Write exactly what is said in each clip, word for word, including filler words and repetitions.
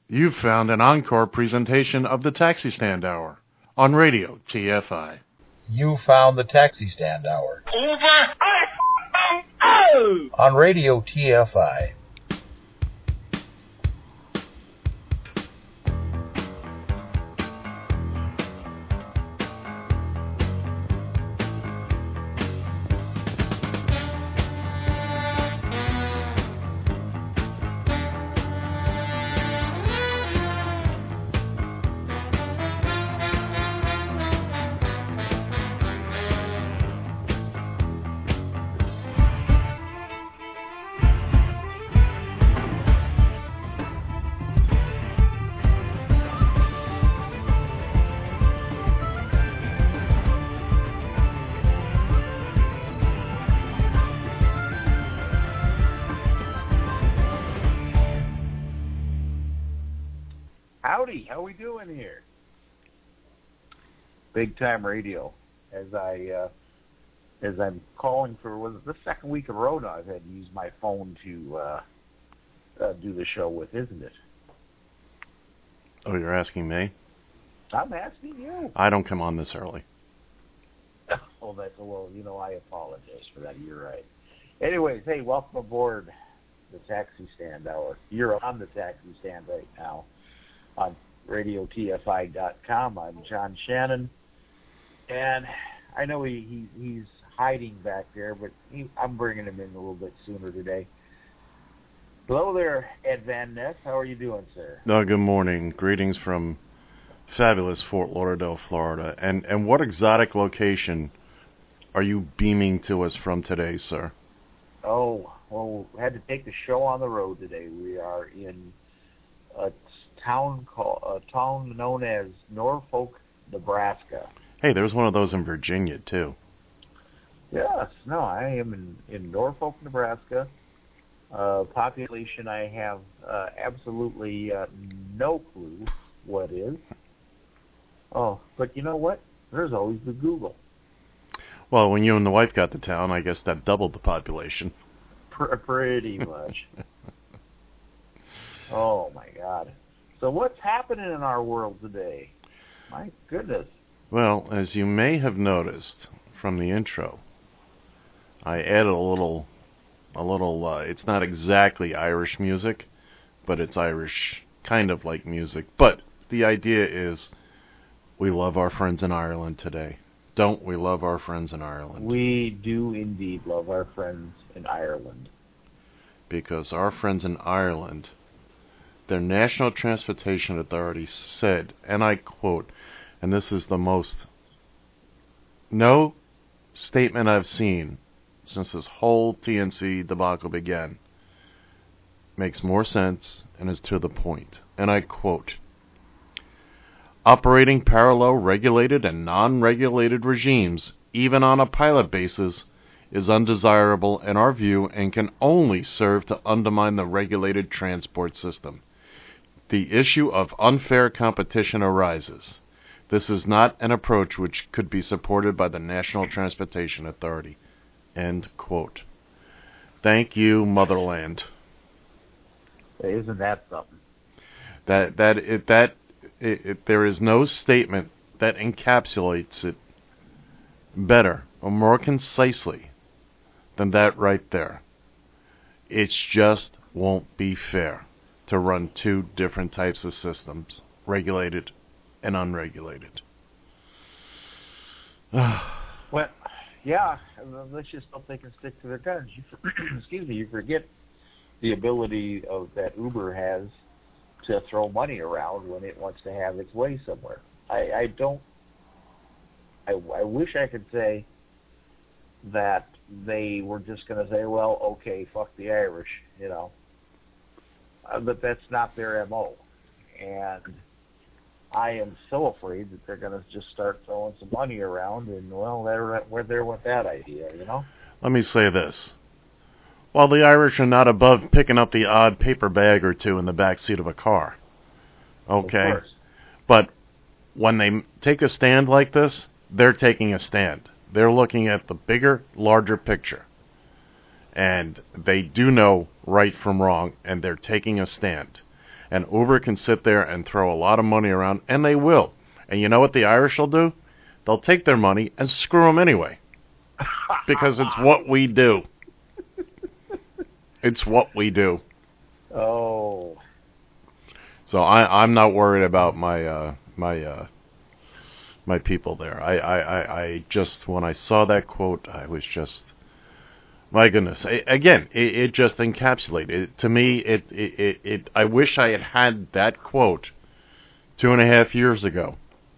You've found an encore presentation of the Taxi Stand Hour on Radio T F I. You found the Taxi Stand Hour Over oh! on Radio T F I. Howdy, how we doing here? Big time radio. As I uh, as I'm calling for was it the second week in a row now I've had to use my phone to uh, uh, do the show with, isn't it? Oh, you're asking me? I'm asking you. I don't come on this early. Oh, that's a well. You know, I apologize for that. You're right. Anyways, hey, welcome aboard the Taxi Stand Hour. You're on the Taxi Stand right now on radio T F I dot com. I'm John Shannon, and I know he, he he's hiding back there, but he, I'm bringing him in a little bit sooner today. Hello there, Ed Van Ness. How are you doing, sir? Oh, good morning. Greetings from fabulous Fort Lauderdale, Florida. And and what exotic location are you beaming to us from today, sir? Oh, well, we had to take the show on the road today. We are in a town called a town known as Norfolk, Nebraska. Hey, there's one of those in Virginia too. Yes, no, I am in, in Norfolk, Nebraska. Uh, population I have uh, absolutely uh, no clue what is. Oh, but you know what? There's always the Google. Well, when you and the wife got to town, I guess that doubled the population. Pr- pretty much. Oh, my God. So what's happening in our world today? My goodness. Well, as you may have noticed from the intro, I added a little, a little, uh, it's not exactly Irish music, but it's Irish kind of like music. But the idea is we love our friends in Ireland today. Don't we love our friends in Ireland? We do indeed love our friends in Ireland. Because our friends in Ireland, their National Transportation Authority said, and I quote, and this is the most, no statement I've seen since this whole T N C debacle began makes more sense and is to the point. And I quote, operating parallel regulated and non-regulated regimes, even on a pilot basis, is undesirable in our view and can only serve to undermine the regulated transport system. The issue of unfair competition arises. This is not an approach which could be supported by the National Transportation Authority. End quote. Thank you, Motherland. Isn't that something? That that it that it, it, there is no statement that encapsulates it better or more concisely than that right there. It just won't be fair to run two different types of systems, regulated and unregulated. Well, yeah, let's just hope they can stick to their guns. You, excuse me, you forget the ability of that Uber has to throw money around when it wants to have its way somewhere. I, I don't, I, I wish I could say that they were just going to say, well, okay, fuck the Irish, you know. Uh, but that's not their M O. And I am so afraid that they're going to just start throwing some money around, and, well, they're, we're there with that idea, you know? Let me say this. While the Irish are not above picking up the odd paper bag or two in the back seat of a car, okay? Of course. But when they take a stand like this, they're taking a stand. They're looking at the bigger, larger picture. And they do know right from wrong, and they're taking a stand. And Uber can sit there and throw a lot of money around, and they will. And you know what the Irish will do? They'll take their money and screw them anyway. Because it's what we do. It's what we do. Oh. So I, I'm not worried about my uh, my uh, my people there. I, I, I, I just, when I saw that quote, I was just, my goodness. I, again, it, it just encapsulated it. To me, it, it, it, it. I wish I had had that quote two and a half years ago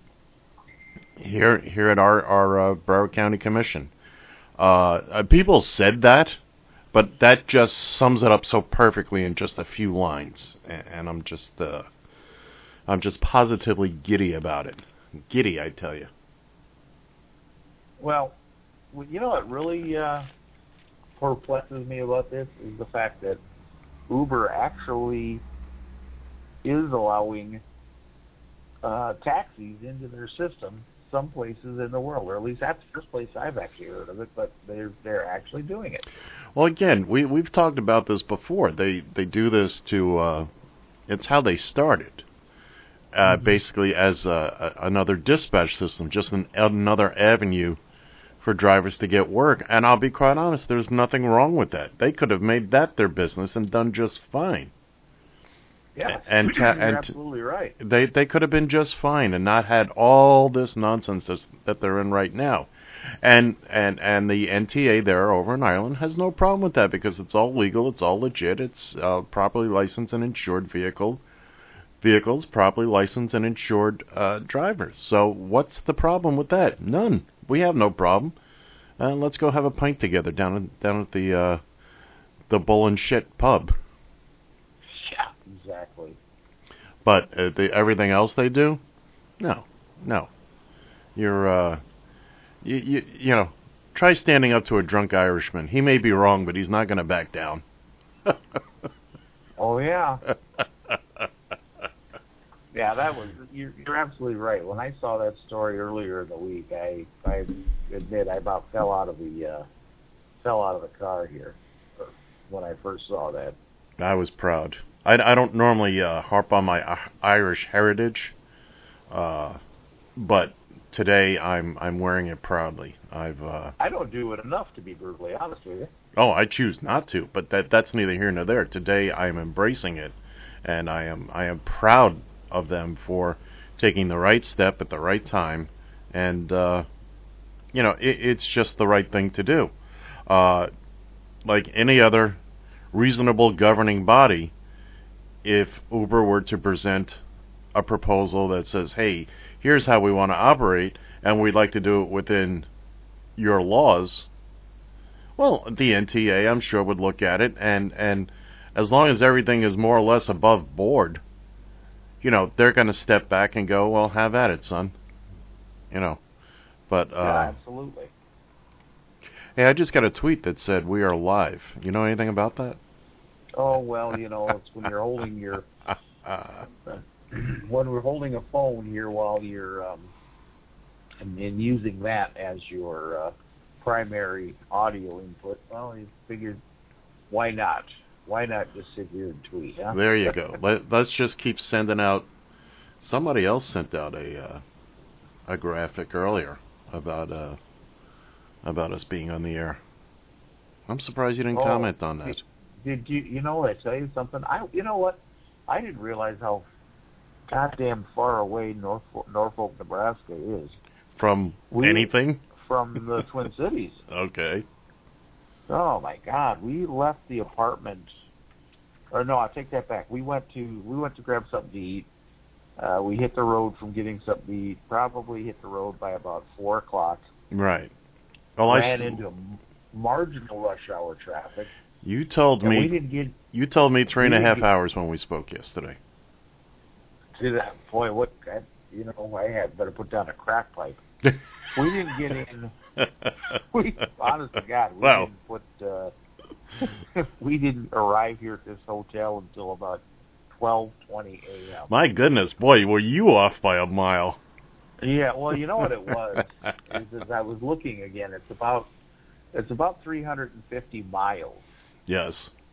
here here at our our uh, Broward County Commission. Uh, people said that, but that just sums it up so perfectly in just a few lines, and, and I'm just uh, I'm just positively giddy about it. Giddy, I tell you. Well, you know what really uh, perplexes me about this is the fact that Uber actually is allowing uh, taxis into their system some places in the world, or at least that's the first place I've actually heard of it, but they're they're actually doing it. Well, again, we we've talked about this before. They they do this to uh, it's how they started. Uh, mm-hmm. Basically, as a, a, another dispatch system, just an, another avenue for drivers to get work. And I'll be quite honest, there's nothing wrong with that. They could have made that their business and done just fine. Yeah, and ta- you're and absolutely right. They they could have been just fine and not had all this nonsense that's, that they're in right now. And and and the N T A there over in Ireland has no problem with that because it's all legal, it's all legit, it's uh, properly licensed and insured vehicle vehicles, properly licensed and insured uh, drivers. So what's the problem with that? None. We have no problem. Uh, let's go have a pint together down in, down at the uh, the Bull and Shit pub. Yeah, exactly. But uh, the, everything else they do, no, no. You're, uh, you, you, you know, try standing up to a drunk Irishman. He may be wrong, but he's not going to back down. Oh yeah. Yeah, that was you're, you're absolutely right. When I saw that story earlier in the week, I I admit I about fell out of the uh, fell out of the car here when I first saw that. I was proud. I, I don't normally uh, harp on my uh, Irish heritage, uh, but today I'm I'm wearing it proudly. I've uh, I don't do it enough, to be brutally honest with you. Oh, I choose not to, but that that's neither here nor there. Today I am embracing it, and I am I am proud of them for taking the right step at the right time, and uh, you know it, it's just the right thing to do. Uh, like any other reasonable governing body, if Uber were to present a proposal that says, "Hey, here's how we want to operate, and we'd like to do it within your laws," well, the N T A, I'm sure, would look at it, and and as long as everything is more or less above board, you know, they're going to step back and go, well, have at it, son. You know, but... Uh, yeah, absolutely. Hey, I just got a tweet that said, we are live. You know anything about that? Oh, well, you know, it's when you're holding your... Uh, when we're holding a phone here while you're... Um, and, and using that as your uh, primary audio input, well, you figured, why not? Why not just sit here and tweet, huh? There you go. Let, let's just keep sending out... Somebody else sent out a uh, a graphic earlier about uh, about us being on the air. I'm surprised you didn't oh, comment on that. Did you, you know, I tell you something? I, you know what? I didn't realize how goddamn far away Norfolk, Norfolk Nebraska is. From we, anything? From the Twin Cities. Okay. Oh my God! We left the apartment, or no, I take that back. We went to we went to grab something to eat. Uh, we hit the road from getting something to eat. Probably hit the road by about four o'clock. Right. Well, ran I st- into marginal rush hour traffic. You told and me. We didn't get. You told me three and a half get, hours when we spoke yesterday. To that boy, what I, you know, I had better put down a crack pipe. We didn't get in. We, honest to God, we well. didn't put. Uh, we didn't arrive here at this hotel until about twelve twenty a.m. My goodness, boy, were you off by a mile? Yeah, well, you know what it was. is, is I was looking again. It's about it's about three hundred fifty miles. Yes.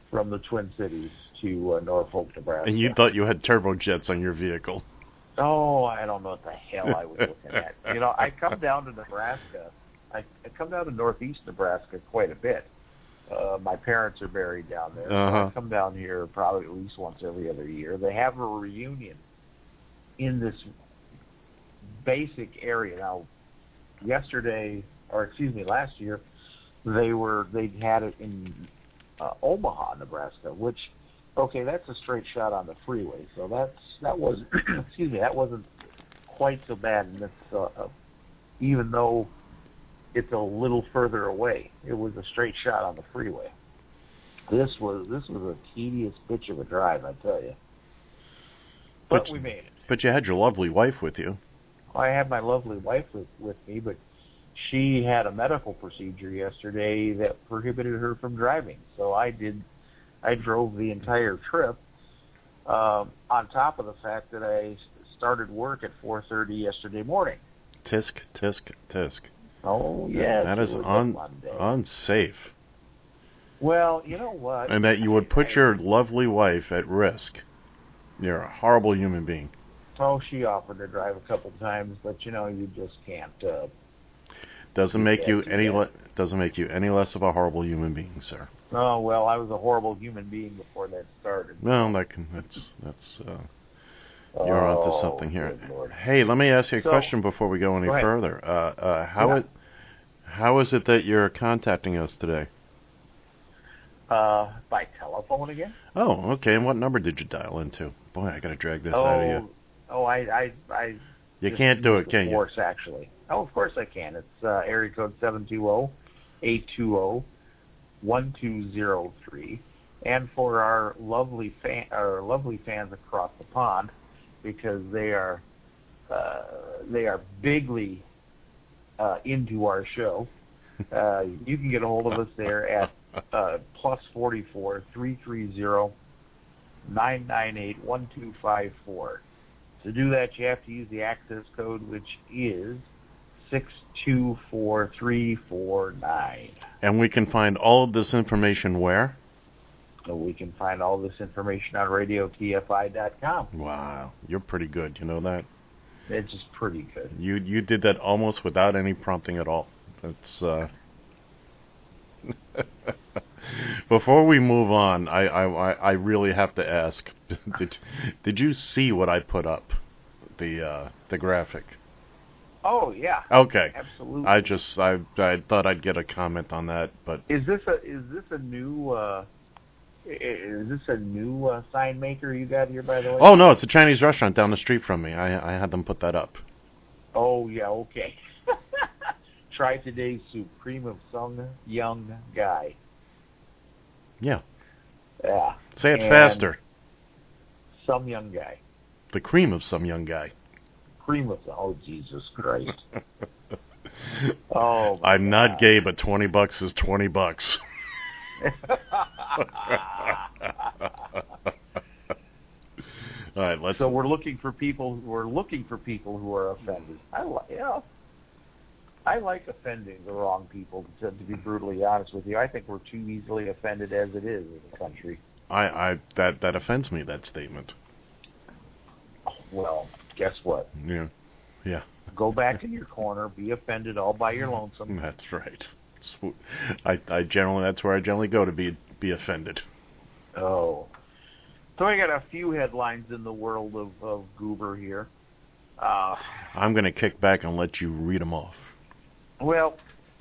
from the Twin Cities to uh, Norfolk, Nebraska. And you thought you had turbojets on your vehicle. Oh, I don't know what the hell I was looking at. You know, I come down to Nebraska. I, I come down to northeast Nebraska quite a bit. Uh, my parents are buried down there. Uh-huh. So I come down here probably at least once every other year. They have a reunion in this basic area. Now, yesterday, or excuse me, last year, they were they had it in uh, Omaha, Nebraska, which, okay, that's a straight shot on the freeway. So that's that was excuse me, that wasn't quite so bad. And it's uh, uh, even though it's a little further away, it was a straight shot on the freeway. This was this was a tedious bitch of a drive, I tell you. But, but we made it. But you had your lovely wife with you. I had my lovely wife with, with me, but she had a medical procedure yesterday that prohibited her from driving. So I did, I drove the entire trip. Um, on top of the fact that I started work at four thirty yesterday morning. Tisk, tisk, tisk. Oh yeah, that is un, unsafe. Well, you know what? And that you would put your lovely wife at risk. You're a horrible human being. Oh, she offered to drive a couple times, but you know, you just can't. Uh, doesn't make you any le- doesn't make you any less of a horrible human being, sir. Oh well, I was a horrible human being before that started. Well, that can, that's that's uh, you're oh, onto something here. Hey, let me ask you a so, question before we go any go further. Uh, uh, how yeah. it how is it that you're contacting us today? Uh, by telephone again? Oh, okay. And what number did you dial into? Boy, I got to drag this oh, out of you. Oh, I, I, I. You can't do it, can you? Force, actually. Oh, of course I can. It's uh, area code seven two zero, eight two zero, one two zero three, and for our lovely fan, our lovely fans across the pond, because they are, uh, they are bigly uh, into our show. Uh, you can get a hold of us there at uh, plus forty four three three zero nine nine eight one two five four. To do that, you have to use the access code, which is six two four three four nine. And we can find all of this information where? So we can find all this information on radio T F I dot com. Wow, you're pretty good. You know that? It's just pretty good. You you did that almost without any prompting at all. That's uh. Before we move on, I, I, I really have to ask: Did did you see what I put up, the uh, the graphic? Oh yeah. Okay. Absolutely. I just I I thought I'd get a comment on that, but is this a is this a new uh, is this a new uh, sign maker you got here, by the way? Oh no, it's a Chinese restaurant down the street from me. I I had them put that up. Oh yeah, okay. Try today's soup, cream of some young guy. Yeah. Yeah. Say it and faster. Some young guy. The cream of some young guy. Cream of some. Oh, Jesus Christ. Oh. I'm God. not gay, but twenty bucks is twenty bucks. All right, let's. So we're looking for people. We're looking for people who are offended. I like. Yeah. I like offending the wrong people, to, to be brutally honest with you. I think we're too easily offended as it is as a country. I, I that that offends me, that statement. Well, guess what? Yeah, yeah. Go back in your corner, be offended all by your lonesome. That's right. I, I generally that's where I generally go to be be offended. Oh, so I got a few headlines in the world of, of Goober here. Uh, I'm going to kick back and let you read them off. Well,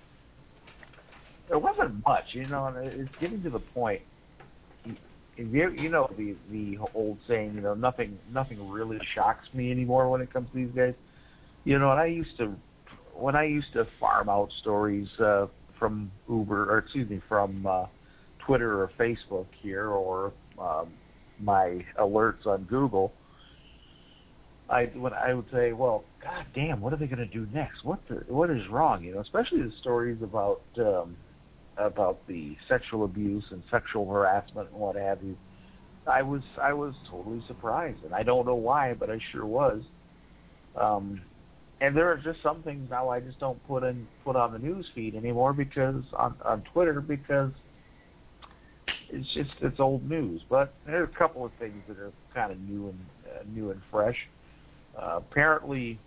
there wasn't much, you know, and it's getting to the point. You, you know the the old saying, you know, nothing nothing really shocks me anymore when it comes to these guys. You know, and I used to, when I used to farm out stories uh, from Uber, or excuse me, from uh, Twitter or Facebook here, or um, my alerts on Google. I when I would say, well, God damn, what are they going to do next? What the, what is wrong? You know, especially the stories about um, about the sexual abuse and sexual harassment and what have you. I was I was totally surprised, and I don't know why, but I sure was. Um, and there are just some things now I just don't put in put on the news feed anymore because on on Twitter because it's just it's old news. But there are a couple of things that are kind of new and uh, new and fresh. Uh, apparently,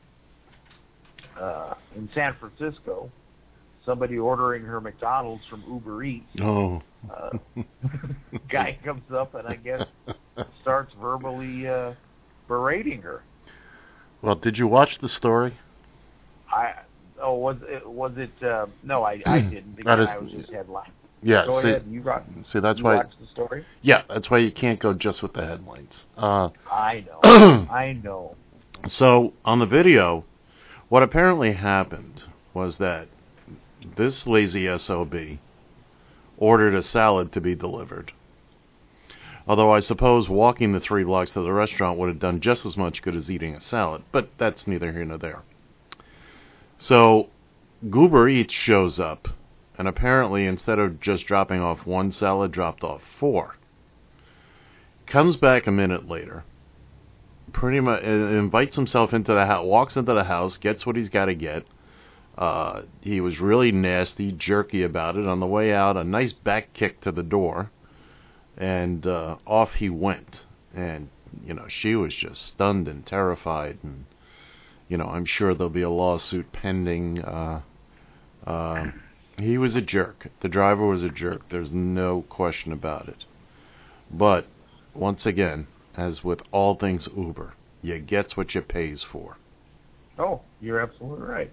uh, in San Francisco, somebody ordering her McDonald's from Uber Eats. Oh. Uh, guy comes up and I guess starts verbally uh, berating her. Well, did you watch the story? I oh was it was it uh, no I I didn't because That is- I was just headline. Yeah. Go see, ahead. You got. see, that's you why. watched the story. Yeah, that's why you can't go just with the headlines. Uh, I know. I know. So on the video, what apparently happened was that this lazy S O B ordered a salad to be delivered. Although I suppose walking the three blocks to the restaurant would have done just as much good as eating a salad, but that's neither here nor there. So Uber Eats shows up, and apparently instead of just dropping off one salad, dropped off four. Comes back a minute later, pretty much uh, invites himself into the house, walks into the house, gets what he's got to get. Uh, he was really nasty, jerky about it. On the way out, a nice back kick to the door, and uh, off he went. And, you know, she was just stunned and terrified. And, you know, I'm sure there'll be a lawsuit pending. Uh, uh, he was a jerk. The driver was a jerk. There's no question about it. But, once again, as with all things Uber, you gets what you pays for. Oh, you're absolutely right.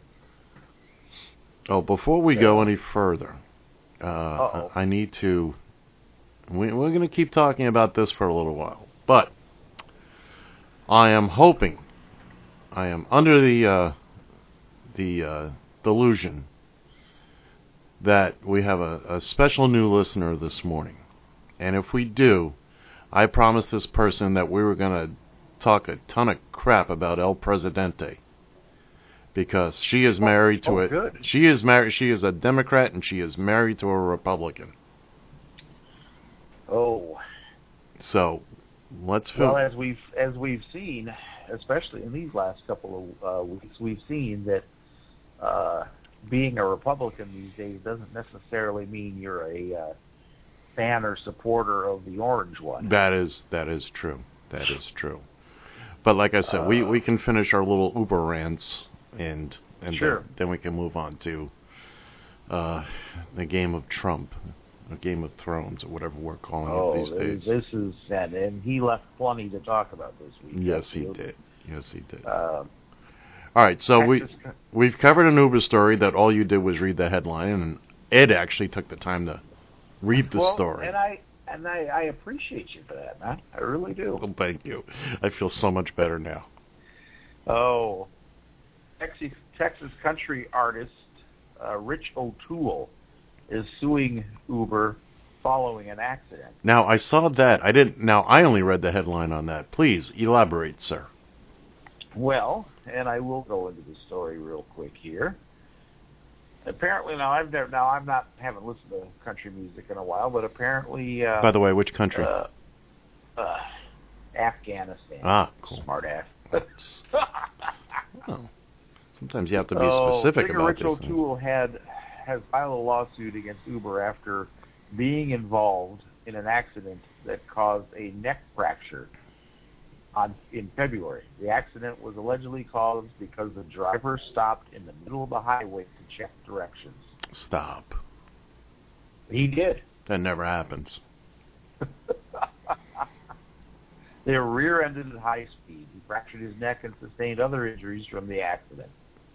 Oh, before we So- go any further, uh, Uh-oh. I I need to. We, we're going to keep talking about this for a little while, but I am hoping, I am under the uh, the uh, delusion that we have a, a special new listener this morning, and if we do, I promised this person that we were going to talk a ton of crap about El Presidente. Because she is married to oh, a good. she is married she is a Democrat and she is married to a Republican. Oh. So let's fill. Well, as we've as we've seen, especially in these last couple of uh, weeks, we've seen that uh, being a Republican these days doesn't necessarily mean you're a uh, fan or supporter of the orange one. That is that is true. That is true. But like I said, uh, we, we can finish our little Uber rants and and sure. then, then we can move on to uh, the game of Trump, or Game of Thrones, or whatever we're calling oh, it these days. This is and, and he left plenty to talk about this week. Yes, he did. Yes, he did. Uh, all right, so we Texas, we've covered an Uber story that all you did was read the headline, and Ed actually took the time to read the well, story. And I and I, I appreciate you for that, man. I really do. Well, thank you. I feel so much better now. Oh, Texas, Texas country artist uh, Rich O'Toole is suing Uber following an accident. Now, I saw that. I didn't. Now, I only read the headline on that. Please elaborate, sir. Well, and I will go into the story real quick here. Apparently, now I've never, now I'm not haven't listened to country music in a while, but apparently. Uh, By the way, which country? Uh, uh, Afghanistan. Ah, cool. Smart ass. Oh. Sometimes you have to be oh, specific Figure about Rich this. O'Toole had has filed a lawsuit against Uber after being involved in an accident that caused a neck fracture on in February. The accident was allegedly caused because the driver stopped in the middle of the highway to check directions. Stop. He did. That never happens. They were rear-ended at high speed. He fractured his neck and sustained other injuries from the accident.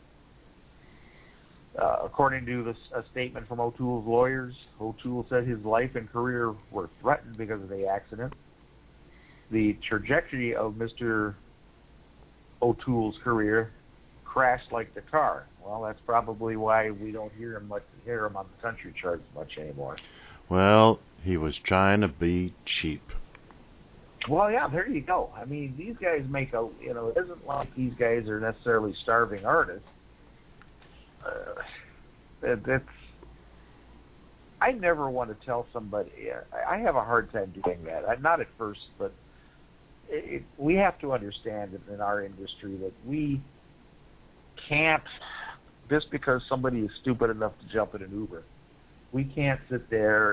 Uh, according to this, a statement from O'Toole's lawyers, O'Toole said his life and career were threatened because of the accident. The trajectory of Mister O'Toole's career crashed like the car. Well, that's probably why we don't hear him much, hear him on the country charts much anymore. Well, he was trying to be cheap. Well, yeah, there you go. I mean, these guys make a, you know, it isn't like these guys are necessarily starving artists. Uh, it, it's, I never want to tell somebody, I have a hard time doing that. I, not at first, but it, it, we have to understand in our industry that we can't, just because somebody is stupid enough to jump in an Uber, we can't sit there and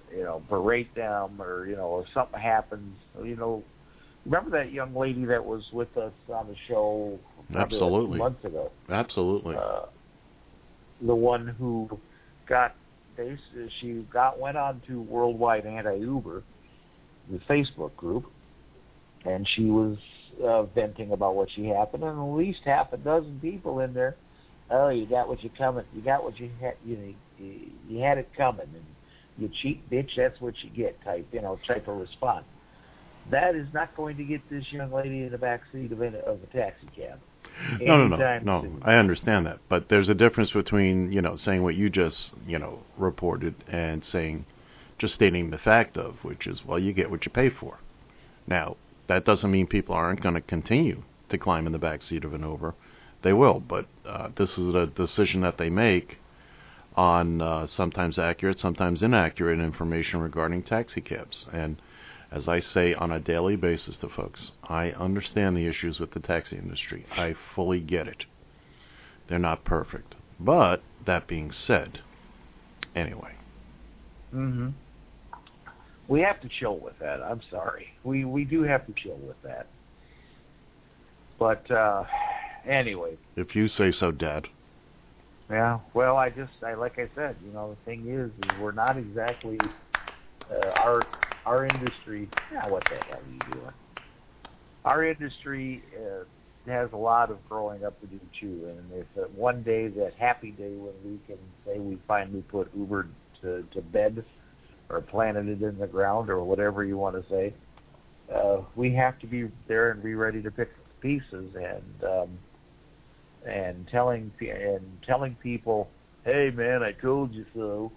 you know, berate them, or you know, if something happens, you know. Remember that young lady that was with us on the show Absolutely. Like two months ago? Absolutely. Uh, the one who got they she got went on to Worldwide Anti-Uber, the Facebook group, and she was uh, venting about what she happened, and at least half a dozen people in there. Oh, you got what you coming. You got what you had. You you, you had it coming, and you cheap bitch. That's what you get. Type you know type of response. That is not going to get this young lady in the back seat of, a- of a taxi cab. No, no, no, anytime no. soon. I understand that, but there's a difference between you know saying what you just you know reported and saying just stating the fact of, which is well, you get what you pay for. Now that doesn't mean people aren't going to continue to climb in the back seat of an Uber. They will, but uh, this is a decision that they make on uh, sometimes accurate, sometimes inaccurate information regarding taxi cabs. And as I say on a daily basis to folks, I understand the issues with the taxi industry. I fully get it. They're not perfect. But, that being said, anyway. Mm-hmm. We have to chill with that. I'm sorry. We we do have to chill with that. But, uh, anyway. If you say so, Dad. Yeah, well, I just, I like I said, you know, the thing is, is we're not exactly, uh, our our industry, yeah, what the hell are you doing? Our industry uh, has a lot of growing up to do, too, and if uh, one day, that happy day when we can say we finally put Uber to, to bed or planted it in the ground or whatever you want to say, uh, we have to be there and be ready to pick pieces, and um, and telling and telling people, hey man, I told you so.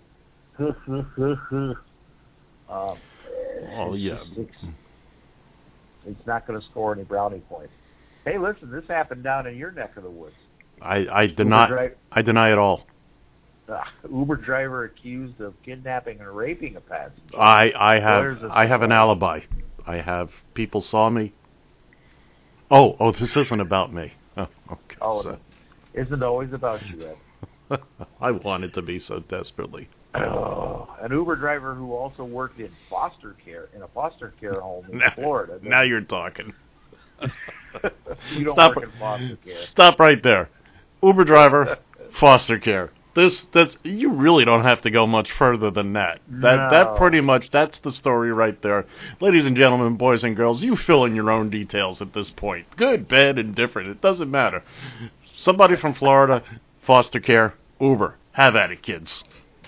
um, Oh it's yeah. just- it's, it's not going to score any brownie points. Hey, listen, this happened down in your neck of the woods. I, I deny dri- I deny it all. Uh, Uber driver accused of kidnapping and raping a passenger. I I Where's have the I have an story? alibi. I have people saw me. Oh oh, this isn't about me. Oh, okay. Oh, So- it isn't always about you, Ed. I want it to be so desperately. Oh, an Uber driver who also worked in foster care in a foster care home in Now, Florida. now you're talking. You don't Stop work it. in foster care. Stop right there. Uber driver, foster care. This that's you really don't have to go much further than that. That No. that pretty much that's the story right there. Ladies and gentlemen, boys and girls, you fill in your own details at this point. Good, bad, indifferent. It doesn't matter. Somebody from Florida, foster care, Uber. Have at it, kids.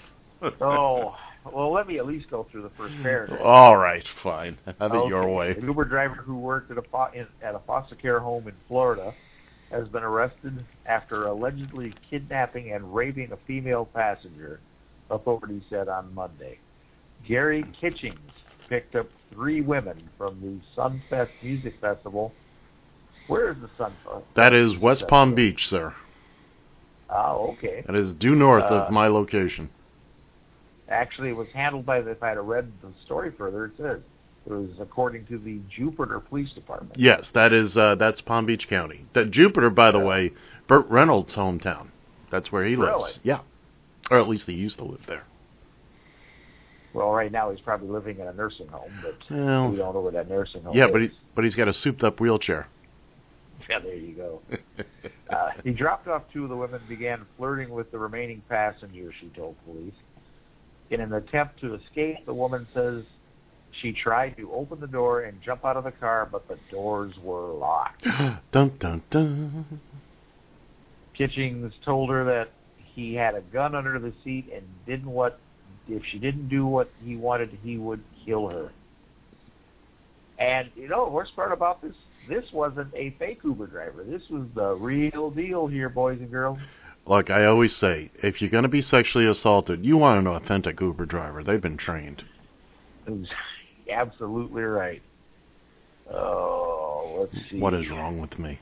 Oh, well, let me at least go through the first paragraph. All right, fine. Have it Okay. your way. An Uber driver who worked at a fo- in, at a foster care home in Florida has been arrested after allegedly kidnapping and raping a female passenger, authorities said on Monday. Gary Kitchings picked up three women from the Sunfest Music Festival. Where is the Sunfest? That is West Palm Festival? Beach, sir. Oh, okay. That is due north Uh, of my location. Actually, it was handled by the, if I had read the story further, it says it was according to the Jupiter Police Department. Yes, that is uh, that's Palm Beach County. That Jupiter, by the Yeah. way, Burt Reynolds' hometown. That's where he lives. Really? Yeah, or at least he used to live there. Well, right now he's probably living in a nursing home, but Well, we don't know where that nursing home yeah, is. but he but he's got a souped-up wheelchair. Yeah, there you go. uh, he dropped off two of the women and began flirting with the remaining passengers, she told police. In an attempt to escape, the woman says she tried to open the door and jump out of the car, but the doors were locked. Dun dun dun. Kitchings told her that he had a gun under the seat and didn't what if she didn't do what he wanted, he would kill her. And you know, the worst part about this, this wasn't a fake Uber driver. This was the real deal here, boys and girls. Like I always say, if you're going to be sexually assaulted, you want an authentic Uber driver. They've been trained. It was absolutely right. Oh, let's see. What is wrong with me?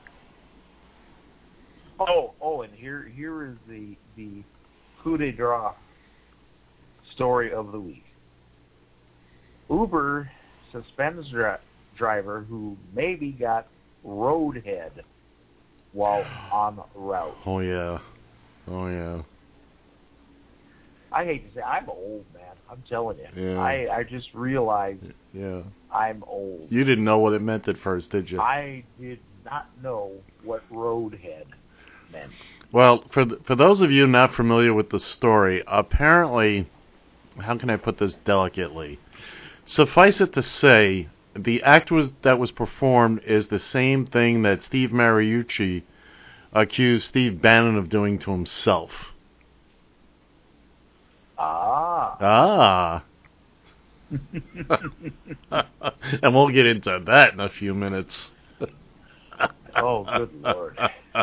Oh, oh, and here, here is the the coup de grace story of the week. Uber suspends dri- driver who maybe got roadhead while on route. Oh yeah, oh yeah. I hate to say, I'm old, man. I'm telling you. Yeah. I, I just realized Yeah. I'm old. You didn't know what it meant at first, did you? I did not know what roadhead meant. Well, for th- for those of you not familiar with the story, apparently, how can I put this delicately? Suffice it to say, the act was that was performed is the same thing that Steve Mariucci accused Steve Bannon of doing to himself. Ah. Ah. And we'll get into that in a few minutes. Oh, good Lord.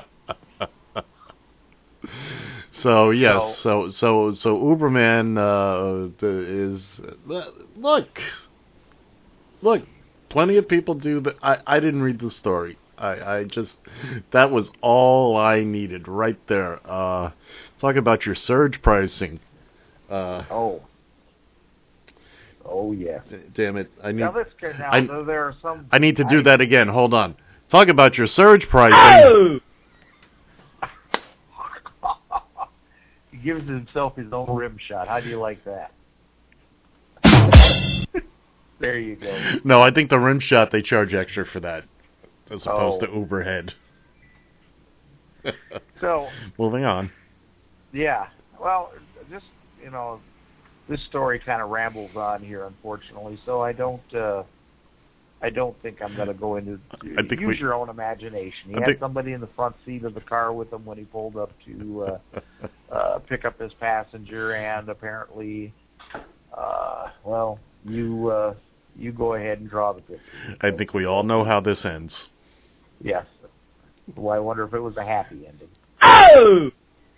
So yes, so so so Uberman uh, is look, look. Plenty of people do, but I, I didn't read the story. I, I just that was all I needed right there. Uh, talk about your surge pricing. Uh, oh. Oh yes. Damn it! I need. Now, let's get, now I, there are some. I need to do I, that again. Hold on. Talk about your surge pricing. Oh! He gives himself his own rim shot. How do you like that? There you go. No, I think the rim shot they charge extra for that, as opposed Oh. to Uberhead. So, moving on. yeah. Well, just you know, this story kind of rambles on here, unfortunately. So I don't. Uh, I don't think I'm going to go into. I think use we, your own imagination. He I had think, somebody in the front seat of the car with him when he pulled up to uh, uh, pick up his passenger, and apparently, uh, well, you uh, you go ahead and draw the picture. I think we all know how this ends. Yes. Well, I wonder if it was a happy ending. Oh!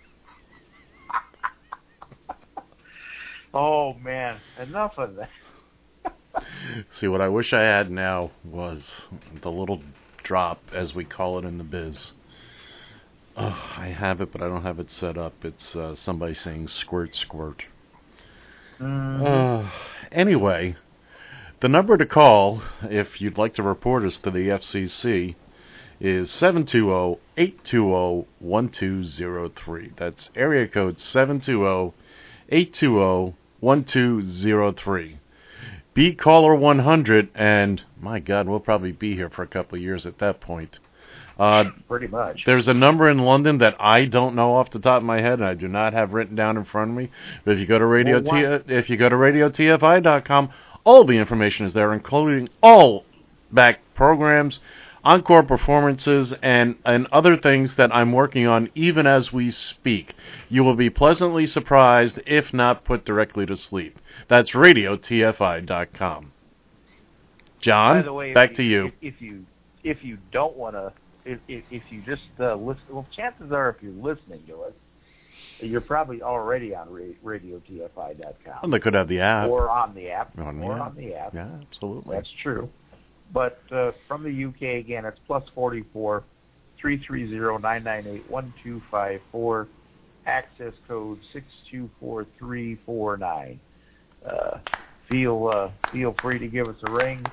Oh man, enough of that. See, what I wish I had now was the little drop, as we call it in the biz. Oh, I have it, but I don't have it set up. It's uh, somebody saying squirt, squirt. Mm-hmm. Uh, anyway, the number to call, if you'd like to report us to the F C C, is seven two zero, eight two zero, one two zero three. That's area code seven two zero, eight two zero, one two zero three. Beat caller one hundred, and my God, we'll probably be here for a couple of years at that point. Uh, Pretty much. There's a number in London that I don't know off the top of my head, and I do not have written down in front of me. But if you go to radio Well, T- if you go to radio T F I dot com, all the information is there, including all back programs, encore performances, and, and other things that I'm working on even as we speak. You will be pleasantly surprised, if not put directly to sleep. That's radio T F I dot com. John, By the way, back if to you. If, if you if you don't want to, if, if if you just uh, listen, well, chances are if you're listening to us, you're probably already on ra- radio T F I dot com. Well, they could have the app. Or on the app. On the or app. on the app. Yeah, absolutely. That's true. But uh, from the U K, again, it's plus forty-four, three three zero, nine nine eight, one two five four, access code six two four three four nine. Uh, feel uh, feel free to give us a ring.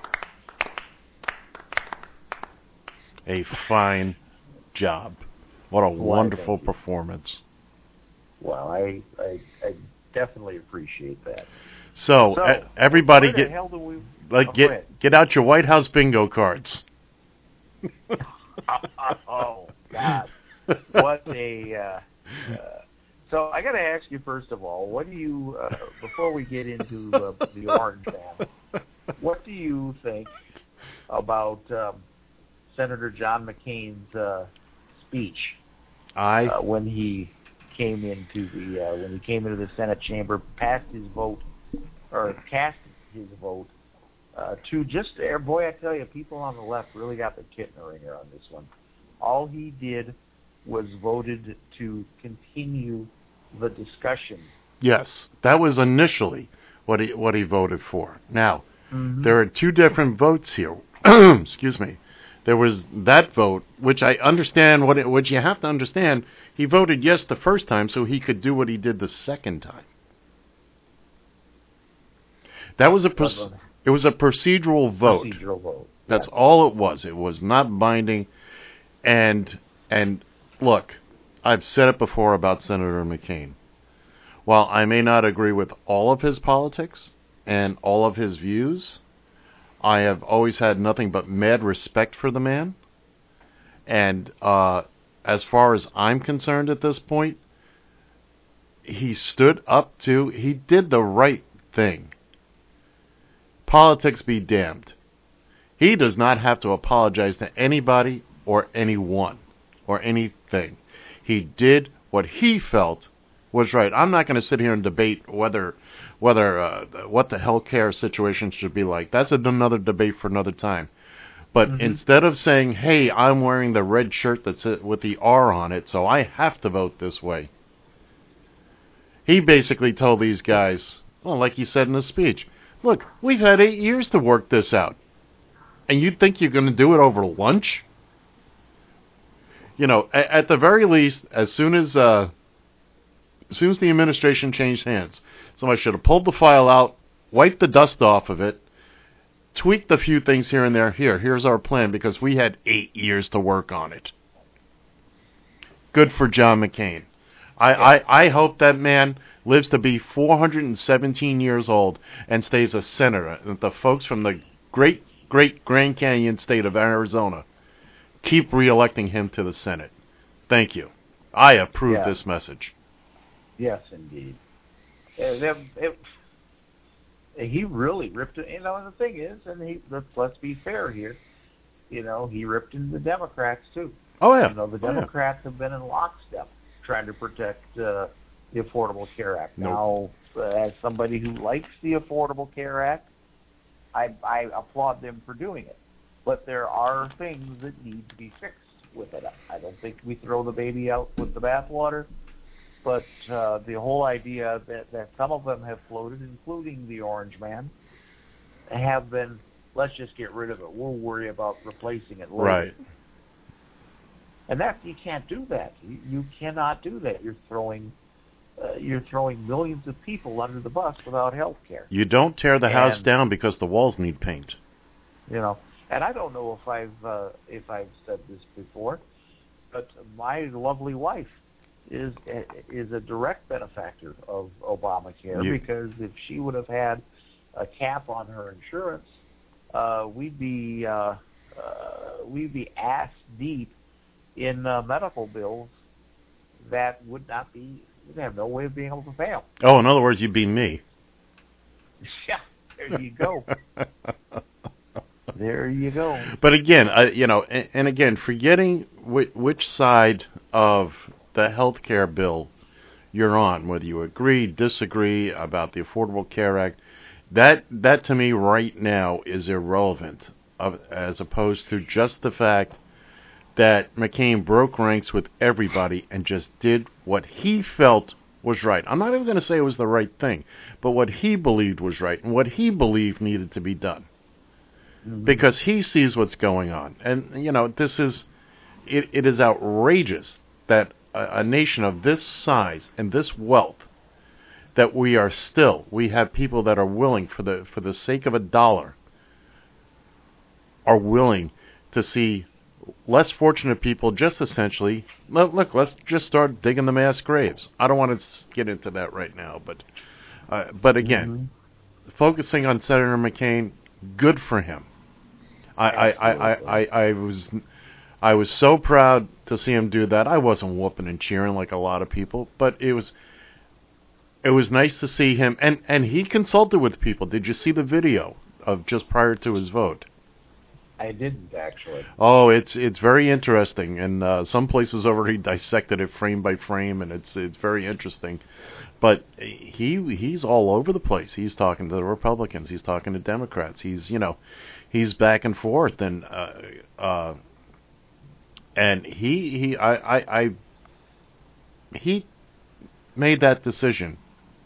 A fine job. What a Why, wonderful thank you. performance. Well, I, I I definitely appreciate that. So, So, e- everybody where the get hell do we? like oh, go get ahead. get out your White House bingo cards. Oh God, what a! Uh, uh, so I got to ask you first of all, what do you? Uh, before we get into uh, the Orange family, what do you think about um, Senator John McCain's uh, speech I uh, when he came into the uh, when he came into the Senate chamber, passed his vote or cast his vote uh, to just there. Boy, I tell you, people on the left really got their kit in the ringer on this one. All he did was voted to continue the discussion. yes, that was initially what he what he voted for. Now, Mm-hmm. there are two different votes here. Excuse me. There was that vote, which I understand what it, which you have to understand. He voted yes the first time so he could do what he did the second time. That was a proc- it was a procedural vote. Procedural vote. That's Yeah. all it was. It was not binding. And and look, I've said it before about Senator McCain. while I may not agree with all of his politics and all of his views, I have always had nothing but mad respect for the man. And uh, as far as I'm concerned at this point, he stood up to, he did the right thing. Politics be damned. He does not have to apologize to anybody or anyone or anything. He did what he felt was right. I'm not going to sit here and debate whether whether uh, what the healthcare situation should be like. That's another debate for another time. But mm-hmm. instead of saying, hey, I'm wearing the red shirt that's with the R on it, so I have to vote this way, he basically told these guys, well, like he said in his speech, look, we've had eight years to work this out. And you think you're going to do it over lunch? You know, at, at the very least, as soon as uh, as soon as the administration changed hands, somebody should have pulled the file out, wiped the dust off of it, tweaked a few things here and there. Here, here's our plan, because we had eight years to work on it. Good for John McCain. I, I, I hope that man lives to be four hundred seventeen years old and stays a senator, and the folks from the great, great Grand Canyon state of Arizona keep reelecting him to the Senate. Thank you. I approve yeah. this message. Yes, indeed. And it, it, he really ripped it. You know, and the thing is, and he, let's, let's be fair here, you know, he ripped into the Democrats, too. Oh, yeah. You know, the oh, Democrats yeah. have been in lockstep trying to protect uh, the Affordable Care Act. Nope. Now, uh, as somebody who likes the Affordable Care Act, I, I applaud them for doing it. But there are things that need to be fixed with it. I don't think we throw the baby out with the bathwater, but uh, the whole idea that, that some of them have floated, including the Orange Man, have been, let's just get rid of it. We'll worry about replacing it later. Right. And that you can't do that. You, you cannot do that. You're throwing uh, you're throwing millions of people under the bus without health care. You don't tear the and, house down because the walls need paint. You know, and I don't know if I've uh, if I've said this before, but my lovely wife is is a direct benefactor of Obamacare you, because if she would have had a cap on her insurance, uh, we'd be uh, uh, we'd be ass deep in uh, medical bills that would not be, would have no way of being able to pay them. Oh, in other words, you'd be me. Yeah, there you go. There you go. But again, uh, you know, and, and again, forgetting wh- which side of the health care bill you're on, whether you agree, disagree about the Affordable Care Act, that that to me right now is irrelevant, of, as opposed to just the fact that McCain broke ranks with everybody and just did what he felt was right. I'm not even going to say it was the right thing, but what he believed was right and what he believed needed to be done. Mm-hmm. Because he sees what's going on. And, you know, this is, it, it is outrageous that a, a nation of this size and this wealth, that we are still, we have people that are willing, for the for the sake of a dollar, are willing to see less fortunate people just essentially, look, look, let's just start digging the mass graves. I don't want to get into that right now, but uh, but again, mm-hmm. focusing on Senator McCain, good for him. I I, I, I, I, I was I was so proud to see him do that. I wasn't whooping and cheering like a lot of people, but it was it was nice to see him, and, and he consulted with people. Did you see the video of just prior to his vote? I didn't, actually. Oh, it's it's very interesting, and uh, some places already dissected it frame by frame, and it's it's very interesting. But he he's all over the place. He's talking to the Republicans. He's talking to Democrats. He's you know, he's back and forth, and uh, uh, and he he I, I I he made that decision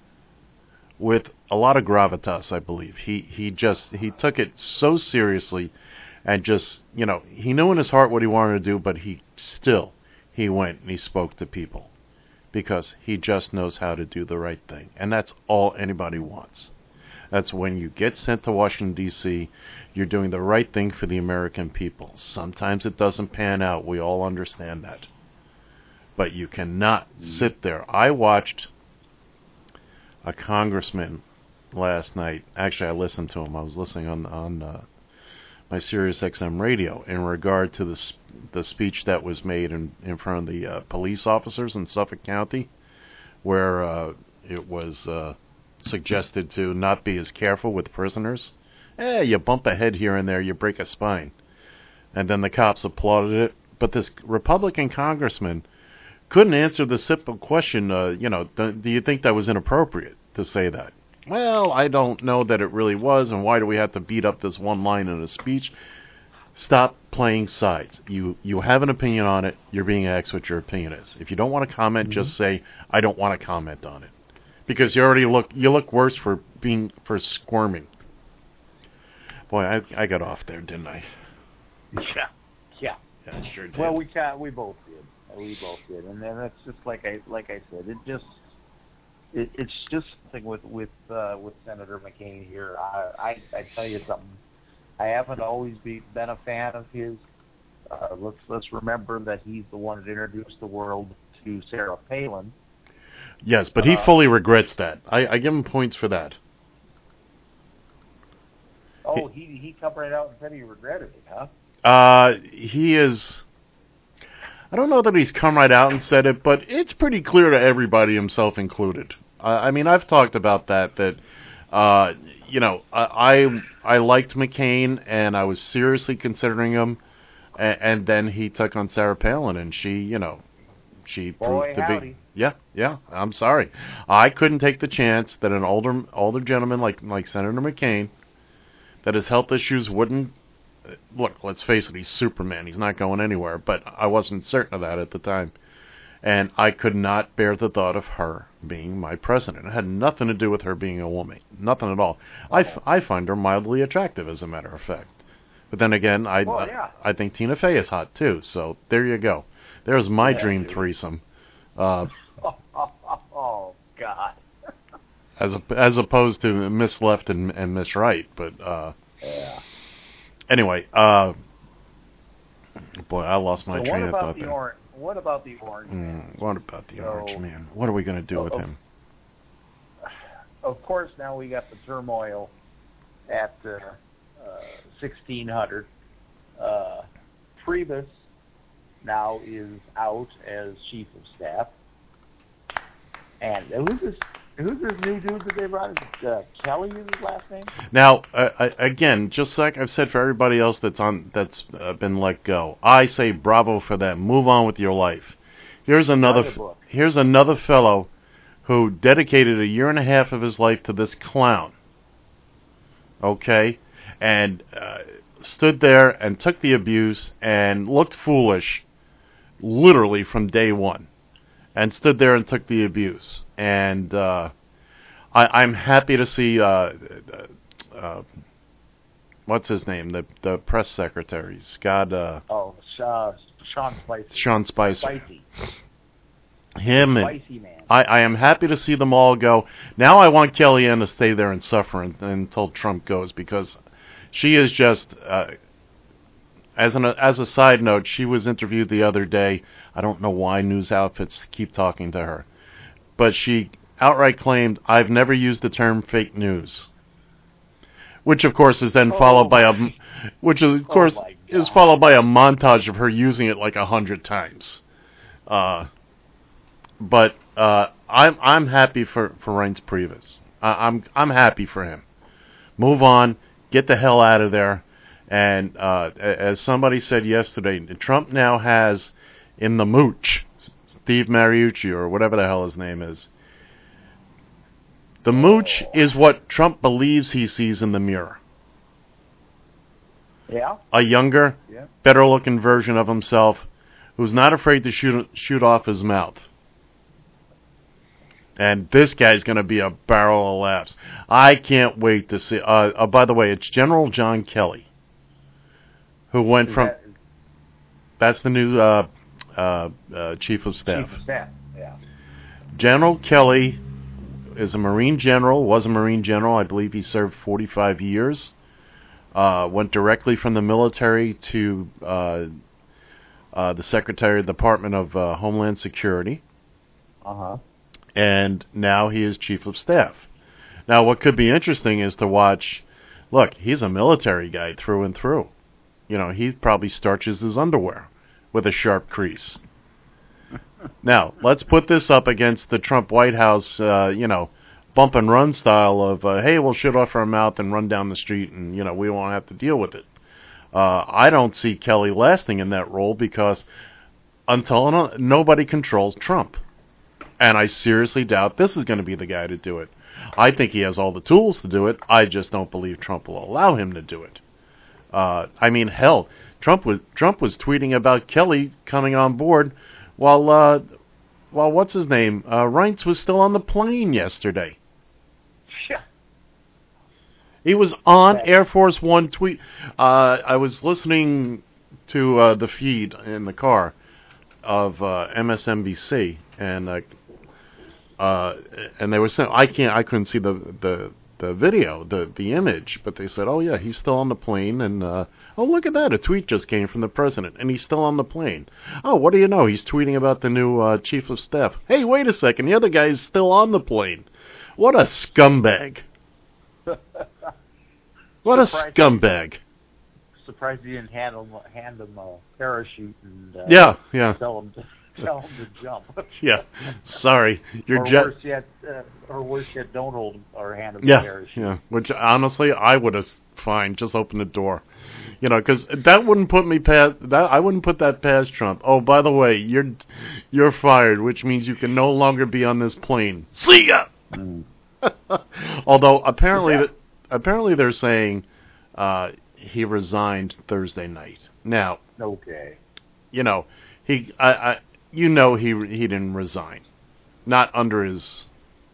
with a lot of gravitas. I believe he he just he took it so seriously. And just, you know, he knew in his heart what he wanted to do, but he still, he went and he spoke to people because he just knows how to do the right thing. And that's all anybody wants. That's when you get sent to Washington, D C, you're doing the right thing for the American people. Sometimes it doesn't pan out. We all understand that. But you cannot sit there. I watched a congressman last night. Actually, I listened to him. I was listening on on uh, my Sirius X M radio in regard to the sp- the speech that was made in, in front of the uh, police officers in Suffolk County, where uh, it was uh, suggested to not be as careful with prisoners. Eh, you bump a head here and there, you break a spine. And then the cops applauded it. But this Republican congressman couldn't answer the simple question, uh, you know, do, do you think that was inappropriate to say that? Well, I don't know that it really was, and why do we have to beat up this one line in a speech? Stop playing sides. You you have an opinion on it, you're being asked what your opinion is. If you don't want to comment, mm-hmm. just say, I don't want to comment on it. Because you already look, you look worse for being, for squirming. Boy, I I got off there, didn't I? Yeah, yeah. Yeah, I sure did. Well, we ca- we both did. We both did, and then that's just like I like I said. It just it, it's just something with with uh, with Senator McCain here. I, I I tell you something. I haven't always be, been a fan of his. Uh, let's let's remember that he's the one that introduced the world to Sarah Palin. Yes, but he uh, fully regrets that. I, I give him points for that. Oh, he he come right out and said he regretted it, huh? Uh, he is. I don't know that he's come right out and said it, but it's pretty clear to everybody, himself included. Uh, I mean, I've talked about that. That uh, you know, I, I I liked McCain, and I was seriously considering him, and, and then he took on Sarah Palin, and she, you know, she Boy, proved to howdy. be. Yeah, yeah. I'm sorry, I couldn't take the chance that an older older gentleman like like Senator McCain, that his health issues wouldn't. Look, let's face it, he's Superman. He's not going anywhere. But I wasn't certain of that at the time. And I could not bear the thought of her being my president. It had nothing to do with her being a woman. Nothing at all. I, f- I find her mildly attractive, as a matter of fact. But then again, I, well, yeah. I, I think Tina Fey is hot, too. So there you go. There's my yeah, dream dude. threesome. Uh, oh, oh, oh, God. as a, as opposed to Miss Left and, and Miss Right. But... Uh, yeah. Anyway, uh, boy, I lost my so train what of about thought the there. or- What about the Orange Man? Mm, what about the so, Orange Man? What are we going to do oh, with oh, him? Of course, now we got the turmoil at uh, uh, sixteen hundred. Uh, Priebus now is out as chief of staff. And who's this? Who's this new dude that they brought? Is it, uh, Kelly is his last name? Now, uh, I, again, just like I've said for everybody else that's on that's uh, been let go, I say bravo for them. Move on with your life. Here's another. F- here's another fellow who dedicated a year and a half of his life to this clown. Okay, and uh, stood there and took the abuse and looked foolish, literally from day one. And stood there and took the abuse. And uh, I, I'm happy to see, uh, uh, what's his name, the the press secretary, Scott. Uh, oh, uh, Sean Spicer. Sean Spicer. Spicy. Him and Spicy man. I, I am happy to see them all go. Now I want Kellyanne to stay there and suffer un, until Trump goes, because she is just. Uh, As an as a side note, she was interviewed the other day. I don't know why news outfits keep talking to her, but she outright claimed, "I've never used the term fake news," which of course is then oh, followed by a, which of course oh is followed by a montage of her using it like a hundred times. Uh, but uh, I'm I'm happy for for Reince Priebus. I, I'm I'm happy for him. Move on, get the hell out of there. And uh, as somebody said yesterday, Trump now has in the mooch, Steve Mariucci or whatever the hell his name is. The mooch is what Trump believes he sees in the mirror. Yeah. A younger, yeah. better-looking version of himself who's not afraid to shoot shoot off his mouth. And this guy's going to be a barrel of laughs. I can't wait to see. Uh, uh, by the way, it's General John Kelly. Who went Is from? That, that's the new uh, uh, uh, chief of staff. Chief of staff. Yeah. General Kelly is a Marine general. Was a Marine general. I believe he served forty-five years. Uh, went directly from the military to uh, uh, the Secretary of the Department of uh, Homeland Security. Uh huh. and now he is chief of staff. Now, what could be interesting is to watch. Look, he's a military guy through and through. You know, he probably starches his underwear with a sharp crease. Now, let's put this up against the Trump White House, uh, you know, bump and run style of, uh, hey, we'll shit off our mouth and run down the street and, you know, we won't have to deal with it. Uh, I don't see Kelly lasting in that role because until nobody controls Trump. And I seriously doubt this is going to be the guy to do it. I think he has all the tools to do it. I just don't believe Trump will allow him to do it. Uh, I mean, hell, Trump was Trump was tweeting about Kelly coming on board while, uh, while what's his name, uh, Reince was still on the plane yesterday. Yeah. He was on Air Force One tweet. Uh, I was listening to uh, the feed in the car of uh, M S N B C, and uh, uh, and they were saying I can't, I couldn't see the the, the video, the the image, but they said, oh yeah, he's still on the plane, and uh, oh look at that, a tweet just came from the president, and he's still on the plane. Oh, what do you know? He's tweeting about the new uh, chief of staff. Hey, wait a second, the other guy is still on the plane. What a scumbag! What a Surprised scumbag! Surprised he didn't hand him, hand him a parachute and uh, Yeah, yeah, tell him to tell him to jump. yeah. Sorry, your or jet. worse yet, uh, or worse yet, don't hold him or hand him a Yeah, parachute. yeah. Which honestly, I would have fine. Just open the door, you know, because that wouldn't put me past that. I wouldn't put that past Trump. Oh, by the way, you're you're fired, which means you can no longer be on this plane. See ya. Mm. Although apparently, Yeah. th- apparently they're saying uh, he resigned Thursday night. Now, Okay. you know, he, I, I, you know, he he didn't resign, not under his.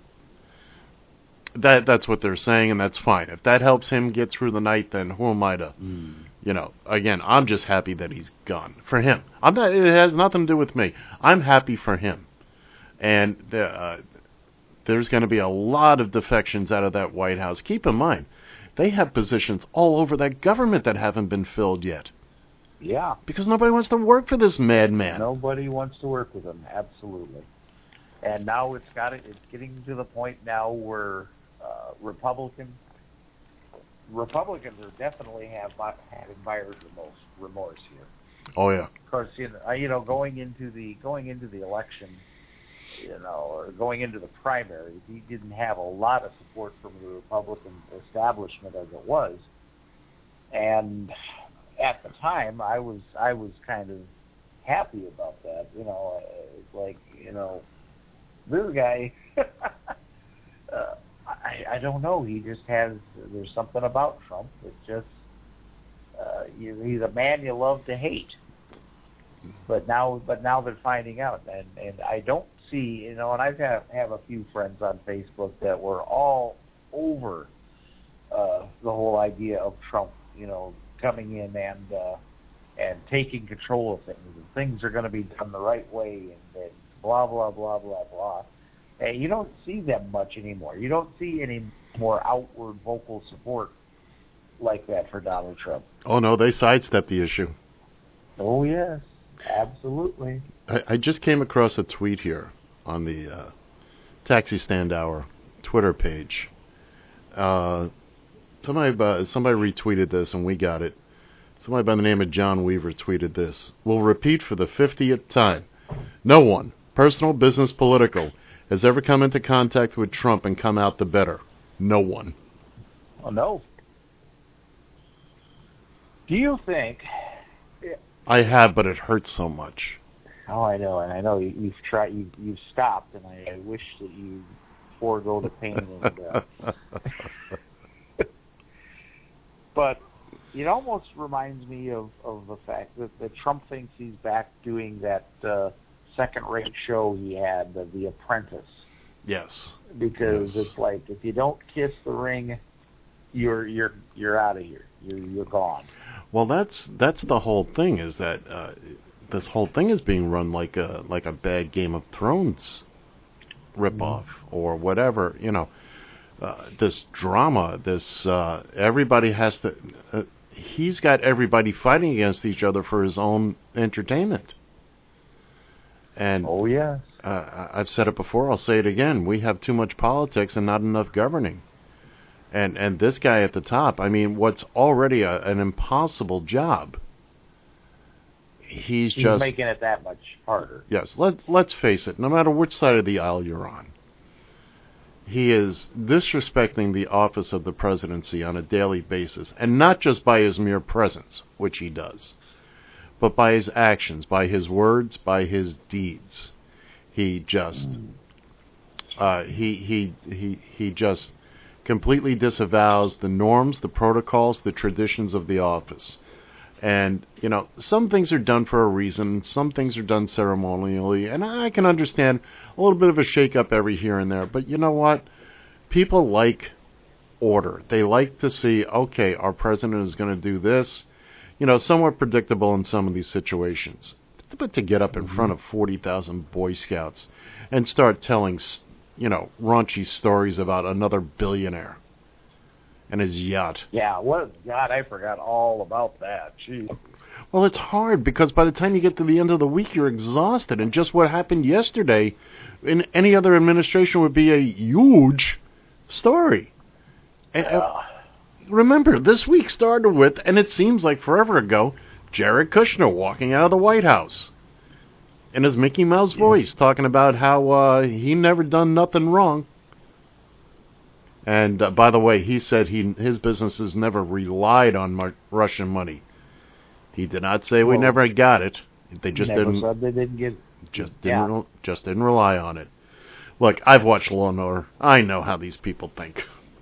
That that's what they're saying, and that's fine. If that helps him get through the night, then who am I to, Mm. you know? Again, I'm just happy that he's gone for him. I'm not. It has nothing to do with me. I'm happy for him, and the, uh, there's going to be a lot of defections out of that White House. Keep in mind, they have positions all over that government that haven't been filled yet. Yeah. Because nobody wants to work for this madman. Nobody wants to work with him. Absolutely. And now it's got it. It's getting to the point now where uh, Republicans, Republicans are definitely have having buyer's remorse, remorse here. Oh yeah. Because you know, you know, going into the going into the election, you know, or going into the primaries, he didn't have a lot of support from the Republican establishment as it was. And at the time, I was I was kind of happy about that. You know, it's like, you know, this guy, uh, I I don't know. He just has there's something about Trump that just uh, you, he's a man you love to hate. But now, but now they're finding out, and and I don't see, you know, and I have have a few friends on Facebook that were all over uh, the whole idea of Trump, you know, coming in and uh, and taking control of things, and things are going to be done the right way, and, and blah blah blah blah blah. And you don't see them much anymore. You don't see any more outward vocal support like that for Donald Trump. Oh no, they sidestepped the issue. Oh yes. Absolutely. I, I just came across a tweet here on the uh, Taxi Stand Hour Twitter page. Uh, somebody uh, somebody retweeted this, and we got it. Somebody by the name of John Weaver tweeted this. We'll repeat for the fiftieth time. No one, personal, business, political, has ever come into contact with Trump and come out the better. No one. Oh, no. Do you think... I have, but it hurts so much. Oh, I know, and I know you, you've tried, you, you've stopped, and I, I wish that you forego the pain. And, uh, but it almost reminds me of, of the fact that, that Trump thinks he's back doing that uh, second-rate show he had, uh, The Apprentice. Yes. Because yes. it's like, if you don't kiss the ring, you're you're you're out of here. You're you're gone. Well, that's that's the whole thing. Is that uh, this whole thing is being run like a like a bad Game of Thrones ripoff mm. or whatever. You know, uh, this drama. This uh, everybody has to. Uh, he's got everybody fighting against each other for his own entertainment. And oh yes, uh, I've said it before. I'll say it again. We have too much politics and not enough governing. And and this guy at the top, I mean, what's already a, an impossible job, he's, he's just making it that much harder. Yes, let let's face it. No matter which side of the aisle you're on, he is disrespecting the office of the presidency on a daily basis, and not just by his mere presence, which he does, but by his actions, by his words, by his deeds. He just, uh, he he he he just completely disavows the norms, the protocols, the traditions of the office. And, you know, some things are done for a reason, some things are done ceremonially, and I can understand a little bit of a shake-up every here and there. But you know what? People like order. They like to see, okay, our president is going to do this. You know, somewhat predictable in some of these situations. But to get up in front of forty thousand Boy Scouts and start telling, you know, raunchy stories about another billionaire and his yacht. Yeah, what? God, I forgot all about that. Jeez. Well, it's hard because by the time you get to the end of the week, you're exhausted. And just what happened yesterday in any other administration would be a huge story. And, Yeah. uh, remember, this week started with, and it seems like forever ago, Jared Kushner walking out of the White House in his Mickey Mouse voice, talking about how uh, he never done nothing wrong. And uh, by the way, he said he his businesses never relied on mar- Russian money. He did not say we Well, never got it. They just Never didn't said they didn't get. just didn't re- just didn't rely on it. Look, I've watched Law and Order. I know how these people think.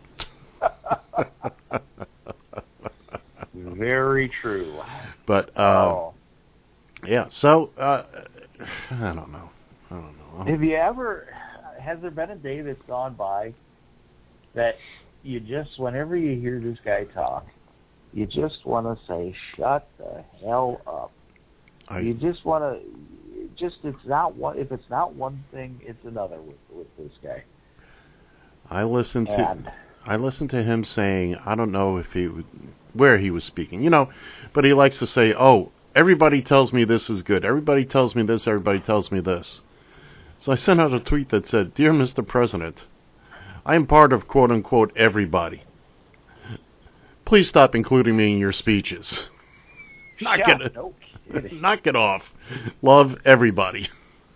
Very true. But uh, oh. yeah, so uh, I don't know. I don't know. Have you ever? Has there been a day that's gone by that you just, whenever you hear this guy talk, you just want to say, "Shut the hell up." I, You just want to, just it's not one. If it's not one thing, it's another with with this guy. I listened to And I listened to him saying, I don't know if he would, where he was speaking, you know, but he likes to say, "Oh, everybody tells me this is good. Everybody tells me this. Everybody tells me this." So I sent out a tweet that said, "Dear Mister President, I am part of quote unquote everybody. Please stop including me in your speeches. Knock yeah, it, no kidding. knock it off. Love everybody."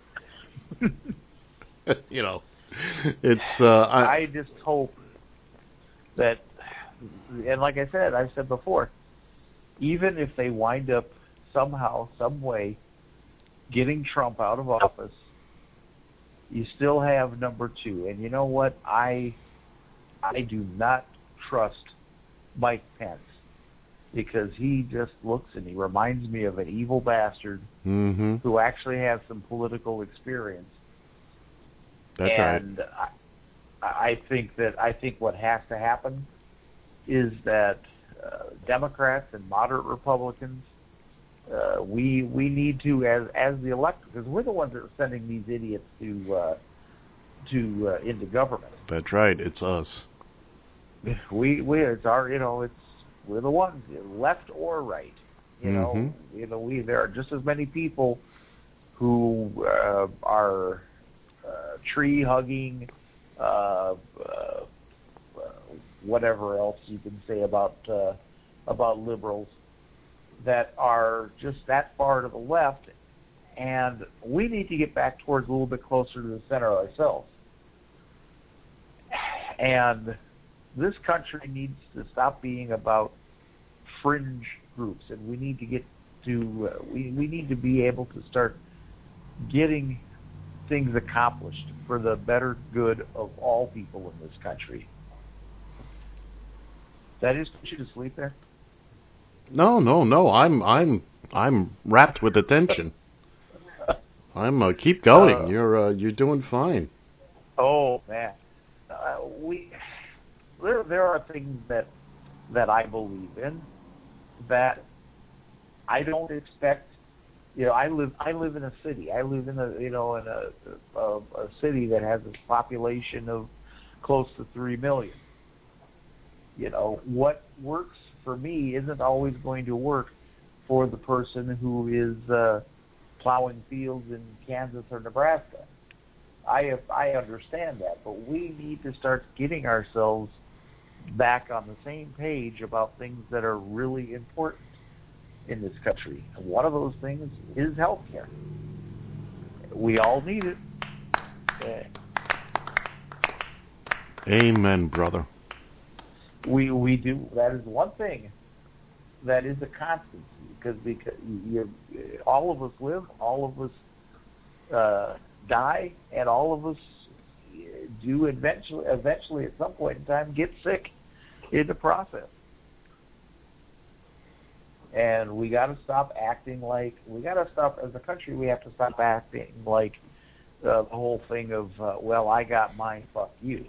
You know, it's uh, I, I just hope that, and like I said, I've said before, even if they wind up somehow, some way, getting Trump out of office, you still have number two. And you know what? I I do not trust Mike Pence, because he just looks and he reminds me of an evil bastard mm-hmm. who actually has some political experience. That's right. and I, I think that I think what has to happen is that uh, Democrats and moderate Republicans, uh, we we need to, as as the electorate, because we're the ones that are sending these idiots to uh, to uh, into government. That's right. It's us. We we it's our you know it's we're the ones, left or right. You know Mhm. you know we there are just as many people who uh, are uh, tree hugging, uh, uh, whatever else you can say about uh, about liberals, that are just that far to the left, and we need to get back towards a little bit closer to the center ourselves. And this country needs to stop being about fringe groups, and we need to get to uh, we we need to be able to start getting things accomplished for the better good of all people in this country. Did I just put you to sleep there? No, no, no. I'm I'm I'm wrapped with attention. I'm uh, keep going. Uh, you're uh, you're doing fine. Oh man, uh, we there there are things that that I believe in that I don't expect. You know, I live I live in a city. I live in a you know in a a, a city that has a population of close to three million. You know, what works for me isn't always going to work for the person who is uh, plowing fields in Kansas or Nebraska. I have, I understand that, but we need to start getting ourselves back on the same page about things that are really important in this country. And one of those things is health care. We all need it. Yeah. Amen, brother. We we do. That is one thing that is a constant, because because you, all of us live, all of us uh, die, and all of us do eventually eventually at some point in time get sick in the process. And we got to stop acting like we got to stop as a country. We have to stop acting like uh, the whole thing of uh, well, I got mine, fuck you.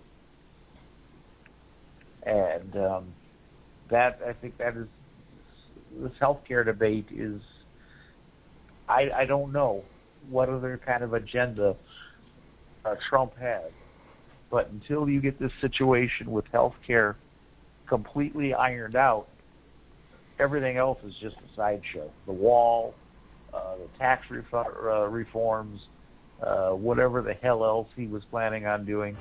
And um, that I think that is this healthcare debate is. I I don't know what other kind of agenda uh, Trump has, but until you get this situation with healthcare completely ironed out, everything else is just a sideshow. The wall, uh, the tax refu- uh, reforms, uh, whatever the hell else he was planning on doing.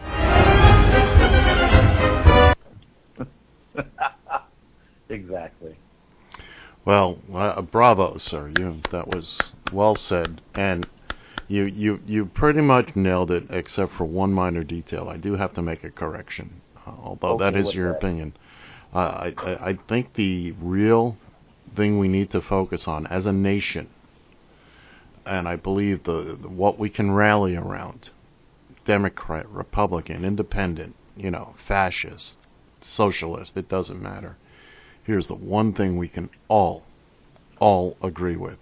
Exactly. Well, uh, bravo, sir. You that was well said, and you you you pretty much nailed it, except for one minor detail. I do have to make a correction, uh, although Okay, that is what's your that? opinion. Uh, I, I I think the real thing we need to focus on as a nation, and I believe the, the what we can rally around, Democrat, Republican, Independent, you know, fascist, socialist, it doesn't matter. Here's the one thing we can all, all agree with.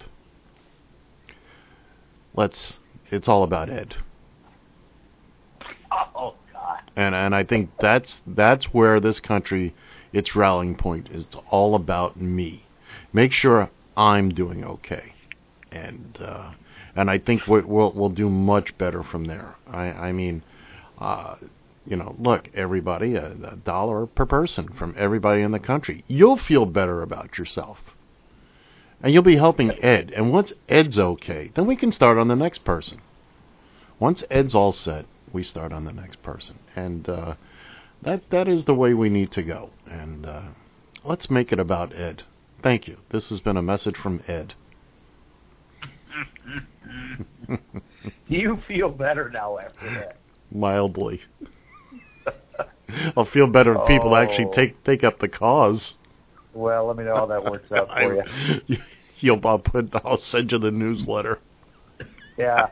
Let's, it's all about Ed. Oh, God. And and I think that's that's where this country, its rallying point is. It's all about me. Make sure I'm doing okay. And uh, and I think we'll, we'll, we'll do much better from there. I, I mean, uh, you know, look, everybody, a, a dollar per person from everybody in the country. You'll feel better about yourself. And you'll be helping Ed. And once Ed's okay, then we can start on the next person. Once Ed's all set, we start on the next person. And uh, that that is the way we need to go. And uh, let's make it about Ed. Thank you. This has been a message from Ed. Do you feel better now after that? Mildly. I'll feel better if people Oh. actually take take up the cause. Well, let me know how that works out for you. I, you'll, I'll put. I'll send you the newsletter. Yeah.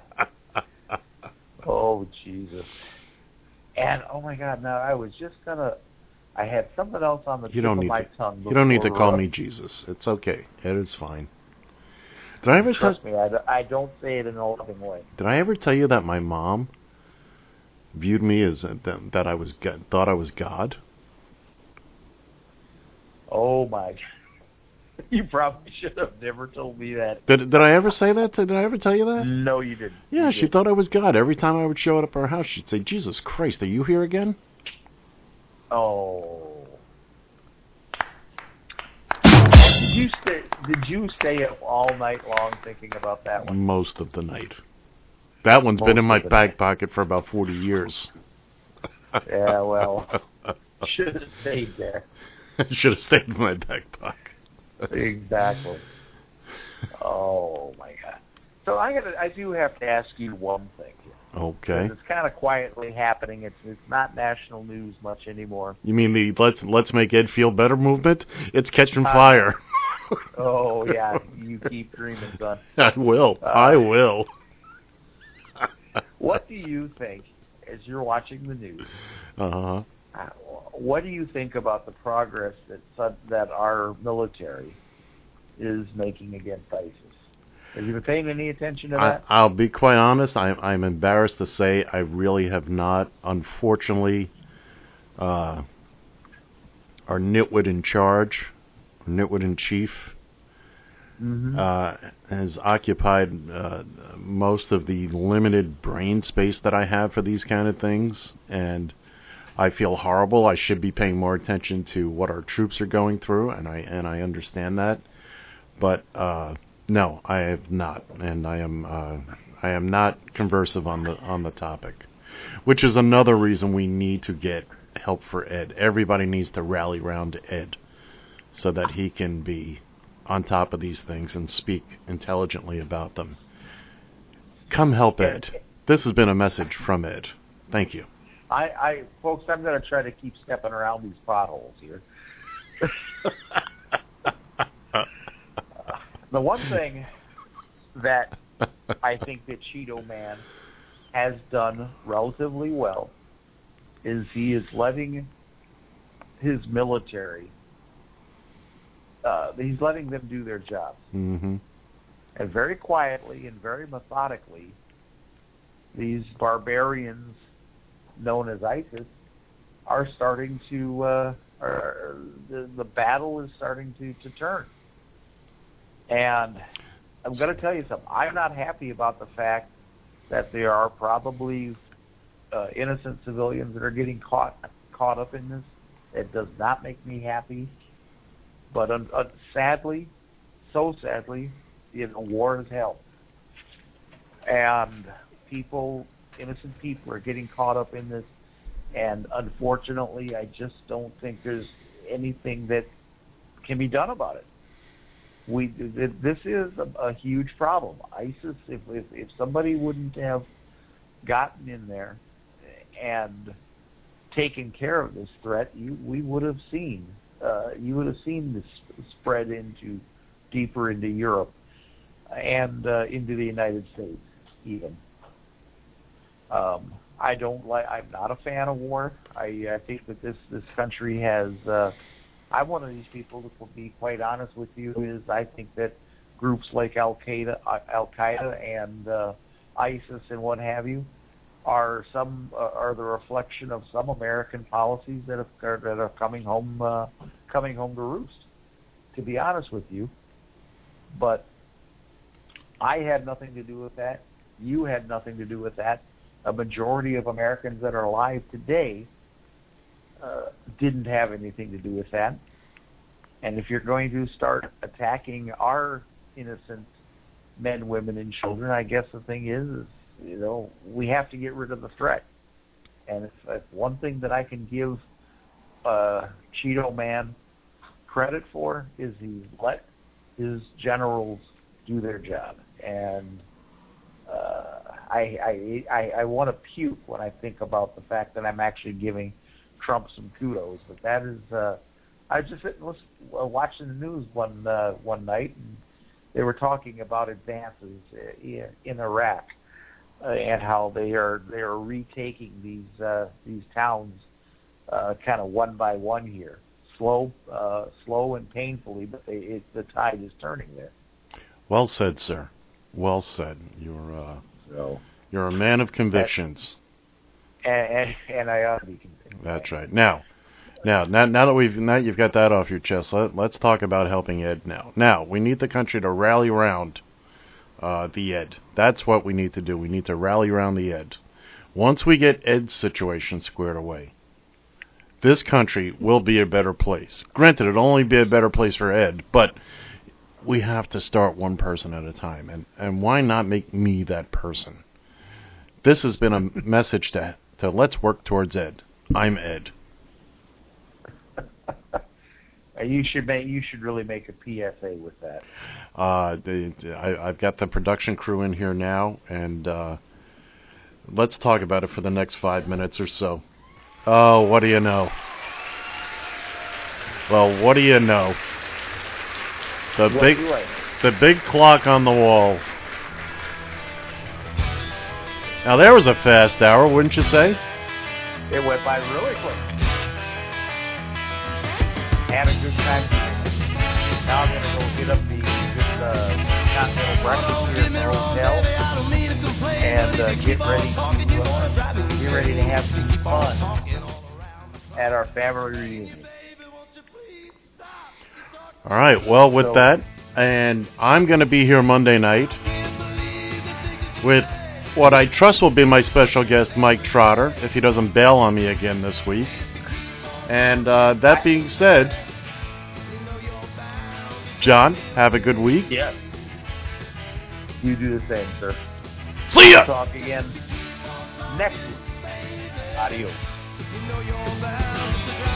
Oh, Jesus. And, oh, my God, now I was just going to, I had something else on the You tip don't of need my to. tongue. You don't need to before, call uh, me Jesus. It's okay. It is fine. Did I ever tell? Trust me, I, d- I don't say it in a loving way. Did I ever tell you that my mom viewed me as uh, that, that I was go- thought I was God? Oh, my God. You probably should have never told me that. Did Did I ever say that? Did I ever tell you that? No, you didn't. Yeah, You she didn't. thought I was God. Every time I would show up at her house, she'd say, "Jesus Christ, are you here again?" Oh. Did you stay? Did you stay up all night long thinking about that one? Most of the night. That one's been Most in my of the back night. pocket for about forty years. Yeah, well, should have stayed there. Should have stayed in my back pocket. Exactly. Oh my God. So I got. I do have to ask you one thing here. Okay. 'Cause it's kind of quietly happening. It's it's not national news much anymore. You mean the let's let's make Ed feel better movement? It's catching Uh, fire. Oh yeah, you keep dreaming, son. I will. Uh, I will. What do you think, as you're watching the news? Uh-huh. Uh, what do you think about the progress that su- that our military is making against ISIS? Have you been paying any attention to I, that? I'll be quite honest. I'm I'm embarrassed to say I really have not. Unfortunately, uh, our nitwit in charge, nitwit in chief, Mm-hmm. uh, has occupied uh, most of the limited brain space that I have for these kind of things, and I feel horrible. I should be paying more attention to what our troops are going through, and I and I understand that, but uh, No, I have not, and I am uh, I am not conversive on the on the topic, which is another reason we need to get help for Ed. Everybody needs to rally round Ed so that he can be on top of these things and speak intelligently about them. Come help Ed. This has been a message from Ed. Thank you. I, I folks, I'm going to try to keep stepping around these potholes here. The one thing that I think that Cheeto Man has done relatively well is he is letting his military, uh, he's letting them do their jobs. Mm-hmm. And very quietly and very methodically, these barbarians known as ISIS are starting to, uh, are, the, the battle is starting to, to turn. And I'm going to tell you something. I'm not happy about the fact that there are probably uh, innocent civilians that are getting caught caught up in this. It does not make me happy. But uh, uh, sadly, so sadly, you know, war is hell. And people, innocent people are getting caught up in this. And unfortunately, I just don't think there's anything that can be done about it. We this is a, a huge problem. ISIS, if, if if somebody wouldn't have gotten in there and taken care of this threat, you we would have seen uh, you would have seen this spread into deeper into Europe and uh, into the United States even. Um, I don't like. I'm not a fan of war. I, I think that this this country has. Uh, I'm one of these people that will be quite honest with you. Is I think that groups like Al Qaeda, Al Qaeda, and uh, ISIS and what have you are some uh, are the reflection of some American policies that have, are, that are coming home uh, coming home to roost. To be honest with you, but I had nothing to do with that. You had nothing to do with that. A majority of Americans that are alive today uh, didn't have anything to do with that. And if you're going to start attacking our innocent men, women, and children, I guess the thing is, is you know, we have to get rid of the threat. And if, if one thing that I can give uh, Cheeto Man credit for is he's let his generals do their job. And uh, I, I, I, I want to puke when I think about the fact that I'm actually giving Trump some kudos, but that is. Uh, I was just was watching the news one uh, one night, and they were talking about advances in, in Iraq uh, and how they are they are retaking these uh, these towns uh, kind of one by one here, slow uh, slow and painfully, but they, it, the tide is turning there. Well said, sir. Well said. You're uh, so, you're a man of convictions. And, and, and I ought to be convinced. That's right. Now, now, now, now that we've now you've got that off your chest, let, let's talk about helping Ed now. Now, we need the country to rally around uh, the Ed. That's what we need to do. We need to rally around the Ed. Once we get Ed's situation squared away, this country will be a better place. Granted, it'll only be a better place for Ed, but we have to start one person at a time. And, and why not make me that person? This has been a message to, to let's work towards Ed. I'm Ed. You should make. You should really make a P S A with that. Uh, the, I, I've got the production crew in here now, and uh, let's talk about it for the next five minutes or so. Oh, what do you know? Well, what do you know? The what big, the big clock on the wall. Now there was a fast hour, wouldn't you say? It went by really quick. Had a good time. Now I'm gonna go get up the good uh, continental breakfast here at the hotel and uh, get ready to uh, get ready to have some fun at our family reunion. All right. Well, with so, that, and I'm going to be here Monday night with what I trust will be my special guest, Mike Trotter, if he doesn't bail on me again this week. And uh, that being said, John, have a good week. Yeah. You do the same, sir. See ya! Talk again next week. Adios. You know you're bound to